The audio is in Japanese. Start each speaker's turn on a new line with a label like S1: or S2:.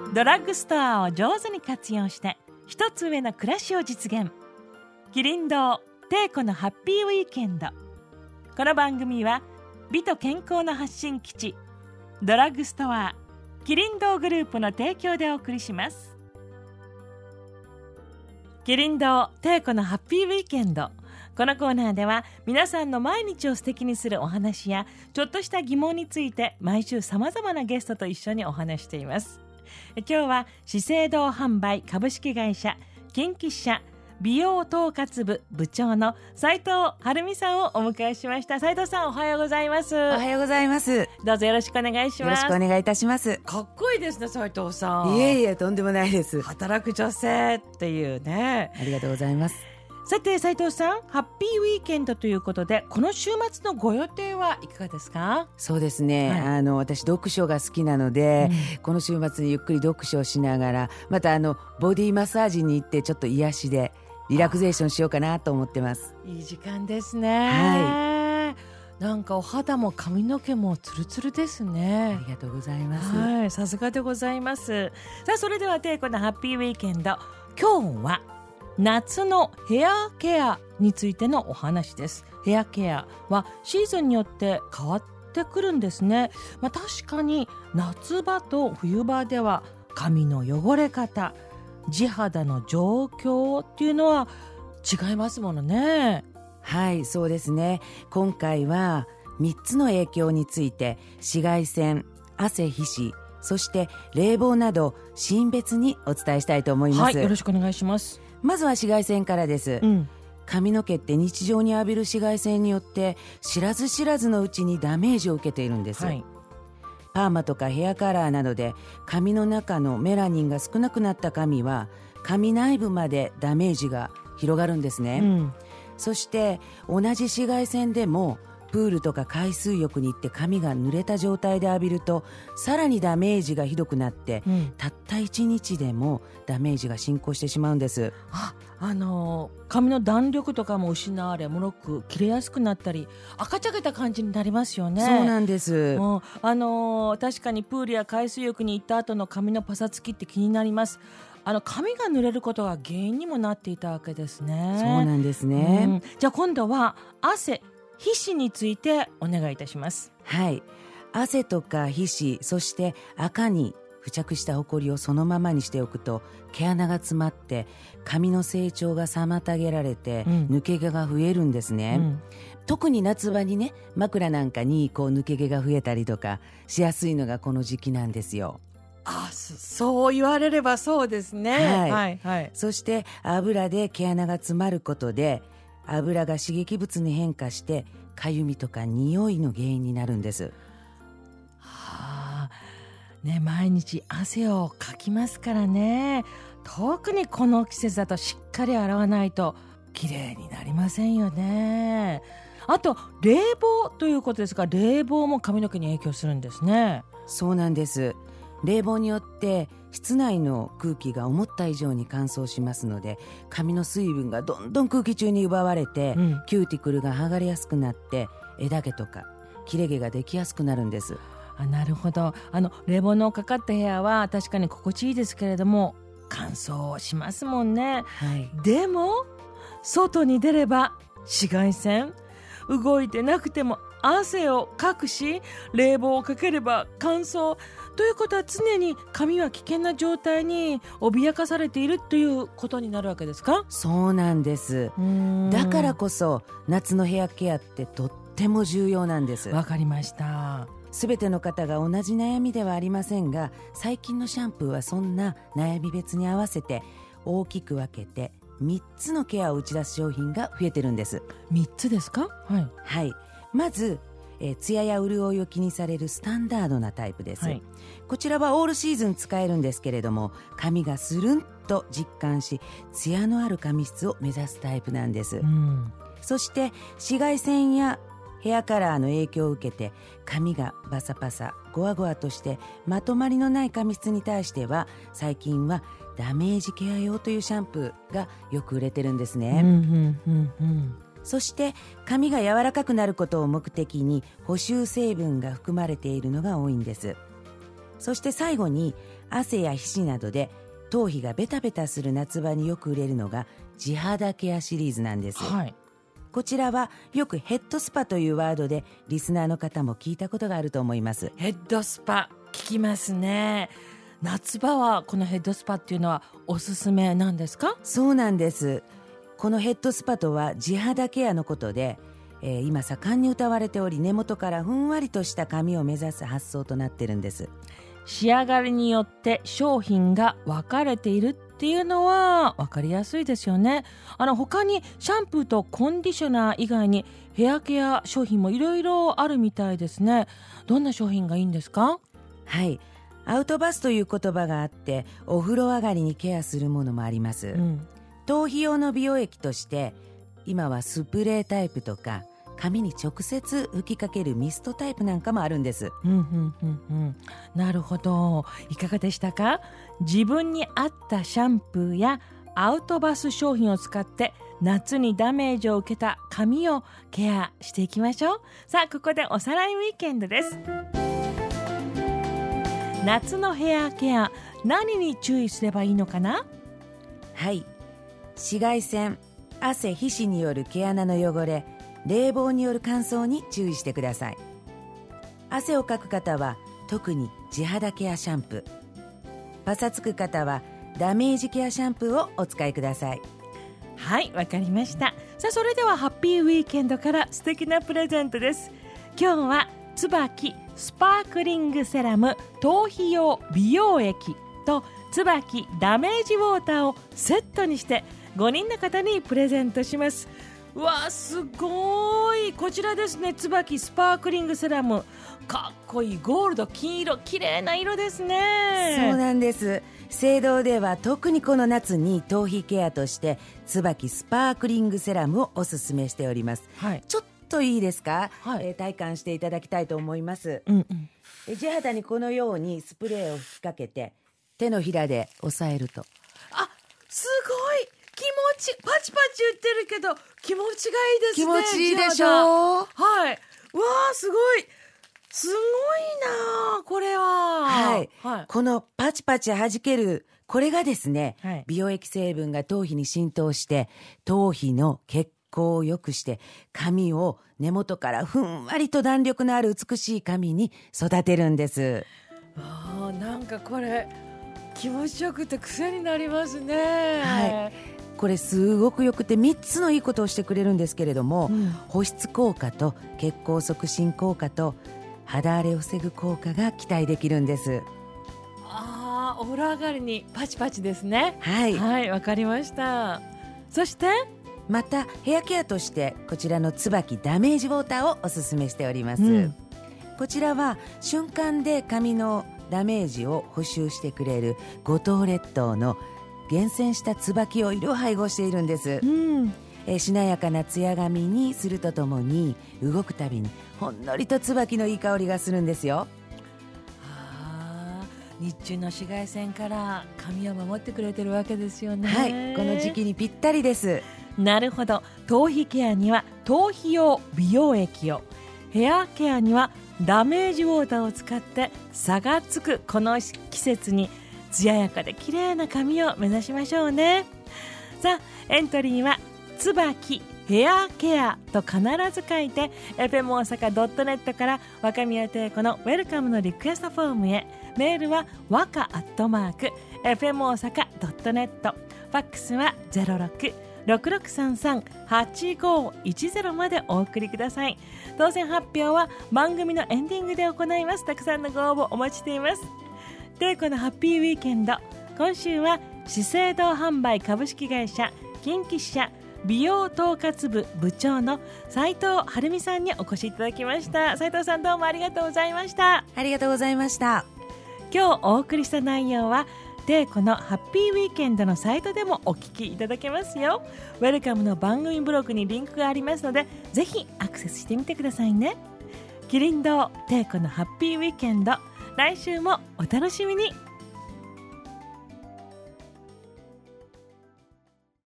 S1: ドラッグストアを上手に活用して一つ上の暮らしを実現。キリン堂テイコのハッピーウィーケンド。この番組は美と健康の発信基地ドラッグストアキリン堂グループの提供でお送りします。キリン堂テイコのハッピーウィーケンド。このコーナーでは皆さんの毎日を素敵にするお話やちょっとした疑問について毎週さまざまなゲストと一緒にお話しています。今日は資生堂販売株式会社近畿支社美容統括部部長の斉藤晴美さんをお迎えしました。斉藤さん、おはようございます。
S2: おはようございます。
S1: どうぞよろしくお願いします。
S2: よろしくお願いいたします。
S1: かっこいいですね、斉藤さん。
S2: いえいえ、とんでもないです。
S1: 働く女性っていうね。
S2: ありがとうございます。
S1: さて斉藤さん、ハッピーウィーケンドということでこの週末のご予定はいかがですか？
S2: そうですね、はい、私読書が好きなので、この週末にゆっくり読書をしながら、またボディマッサージに行ってちょっと癒しでリラクゼーションしようかなと思ってます。
S1: いい時間ですね。はい、なんかお肌も髪の毛もツルツルですね。
S2: ありがとうございます。
S1: はい、さすがでございます。さあ、それではテイコのハッピーウィーケンド、今日は夏のヘアケアについてのお話です。ヘアケアはシーズンによって変わってくるんですね。確かに夏場と冬場では髪の汚れ方、地肌の状況っていうのは違いますものね。
S2: はい、そうですね。今回は3つの影響について紫外線、汗皮脂、そして冷房などシーン別にお伝えしたいと思います。
S1: はい、よろしくお願いします。
S2: まずは紫外線からです。髪の毛って日常に浴びる紫外線によって知らず知らずのうちにダメージを受けているんです。はい、パーマとかヘアカラーなどで髪の中のメラニンが少なくなった髪は髪内部までダメージが広がるんですね。そして同じ紫外線でもプールとか海水浴に行って髪が濡れた状態で浴びるとさらにダメージがひどくなって、たった1日でもダメージが進行してしまうんです。
S1: 髪の弾力とかも失われ、もろく切れやすくなったり赤ちゃけた感じになりますよね。
S2: そうなんです。
S1: 確かにプールや海水浴に行った後の髪のパサつきって気になります。髪が濡れることが原因にもなっていたわけですね。
S2: そうなんですね。
S1: じゃあ今度は汗、皮脂についてお願いいたします。
S2: はい、汗とか皮脂、そして赤に付着したホコリをそのままにしておくと毛穴が詰まって髪の成長が妨げられて、抜け毛が増えるんですね。特に夏場にね、枕なんかに抜け毛が増えたりとかしやすいのがこの時期なんですよ。
S1: そう言われればそうですね。はい、
S2: そして油で毛穴が詰まることで油が刺激物に変化してかゆみとか匂いの原因になるんです。
S1: 毎日汗をかきますからね。特にこの季節だとしっかり洗わないときれいになりませんよね。あと冷房ということですが、冷房も髪の毛に影響するんですね。
S2: そうなんです。冷房によって室内の空気が思った以上に乾燥しますので、髪の水分がどんどん空気中に奪われて、キューティクルが剥がれやすくなって枝毛とか切れ毛ができやすくなるんです。
S1: なるほど。冷房のかかった部屋は確かに心地いいですけれども乾燥しますもんね。でも外に出れば紫外線、動いてなくても汗をかくし、冷房をかければ乾燥ということは常に髪は危険な状態に脅かされているということになるわけですか？
S2: そうなんです。だからこそ夏のヘアケアってとっても重要なんです。
S1: わかりました。
S2: すべての方が同じ悩みではありませんが、最近のシャンプーはそんな悩み別に合わせて大きく分けて3つのケアを打ち出す商品が増えてるんです。
S1: 3つですか？
S2: はい、まずツヤや潤いを気にされるスタンダードなタイプです。こちらはオールシーズン使えるんですけれども、髪がスルンと実感しツヤのある髪質を目指すタイプなんです。そして紫外線やヘアカラーの影響を受けて髪がバサバサゴワゴワとしてまとまりのない髪質に対しては、最近はダメージケア用というシャンプーがよく売れてるんですね。そして髪が柔らかくなることを目的に補修成分が含まれているのが多いんです。 そして最後に汗や皮脂などで頭皮がベタベタする夏場によく売れるのが地肌ケアシリーズなんです、
S1: はい、
S2: こちらはよくヘッドスパというワードでリスナーの方も聞いたことがあると思います。
S1: ヘッドスパ聞きますね。夏場はこのヘッドスパっていうのはおすすめなんですか？
S2: そうなんです。このヘッドスパとは地肌ケアのことで、今盛んに謳われており根元からふんわりとした髪を目指す発想となってるんです。
S1: 仕上がりによって商品が分かれているっていうのは分かりやすいですよね。他にシャンプーとコンディショナー以外にヘアケア商品もいろいろあるみたいですね。どんな商品がいいんですか？
S2: はい、アウトバスという言葉があってお風呂上がりにケアするものもあります、頭皮用の美容液として今はスプレータイプとか髪に直接吹きかけるミストタイプなんかもあるんです、
S1: なるほど。いかがでしたか？自分に合ったシャンプーやアウトバス商品を使って夏にダメージを受けた髪をケアしていきましょう。さあここでおさらいウィーケンドです。夏のヘアケア、何に注意すればいいのかな？
S2: はい、紫外線、汗、皮脂による毛穴の汚れ、冷房による乾燥に注意してください。汗をかく方は特に地肌ケアシャンプー、パサつく方はダメージケアシャンプーをお使いください。
S1: はい、わかりました。さあそれではハッピーウィーケンドから素敵なプレゼントです。今日は椿スパークリングセラム頭皮用美容液と椿ダメージウォーターをセットにして5人の方にプレゼントします。うわすごい。こちらですね、椿スパークリングセラム、かっこいいゴールド金色、綺麗な色ですね。
S2: そうなんです。青堂では特にこの夏に頭皮ケアとして椿スパークリングセラムをおすすめしております、ちょっといいですか、体感していただきたいと思います、地肌にこのようにスプレーを吹きかけて手のひらで押さえると、
S1: すごい気持ち、パチパチ言ってるけど気持ちがいいですね。
S2: 気持ちいいでしょう。
S1: はい、うわすごい、すごいなこれは。
S2: このパチパチ弾けるこれがですね、美容液成分が頭皮に浸透して頭皮の血行を良くして髪を根元からふんわりと弾力のある美しい髪に育てるんです。
S1: なんかこれ気持ちよくて癖になりますね。
S2: これすごくよくて3つのいいことをしてくれるんですけれども、保湿効果と血行促進効果と肌荒れを防ぐ効果が期待できるんです。
S1: お風呂上がりにパチパチですね。わかりました。そして
S2: またヘアケアとしてこちらの椿ダメージウォーターをおすすめしております、こちらは瞬間で髪のダメージを補修してくれる五島列島の厳選した椿オイルを配合しているんです、しなやかなツヤ髪にするとともに動くたびにほんのりと椿のいい香りがするんですよ。
S1: 日中の紫外線から髪を守ってくれてるわけですよね。
S2: この時期にぴったりです。
S1: なるほど。頭皮ケアには頭皮用美容液を、ヘアケアにはダメージウォーターを使って差がつくこの季節に艶やかで綺麗な髪を目指しましょうね。さあエントリーは椿ヘアケアと必ず書いて FM 大阪.net から若宮貞子のウェルカムのリクエストフォームへ。メールはわか@FM 大阪.net、ファックスは 06-6633-8510 までお送りください。当選発表は番組のエンディングで行います。たくさんのご応募お待ちしています。でこのハッピーウィーケンド、今週は資生堂販売株式会社近畿支社美容統括部部長の斉藤晴美さんにお越しいただきました。斉藤さん、どうもありがとうございました。
S2: ありがとうございました。
S1: 今日お送りした内容はでこのハッピーウィーケンドのサイトでもお聞きいただけますよ。ウェルカムの番組ブログにリンクがありますので、ぜひアクセスしてみてくださいね。キリン堂でこのハッピーウィーケンド、来週もお楽しみに。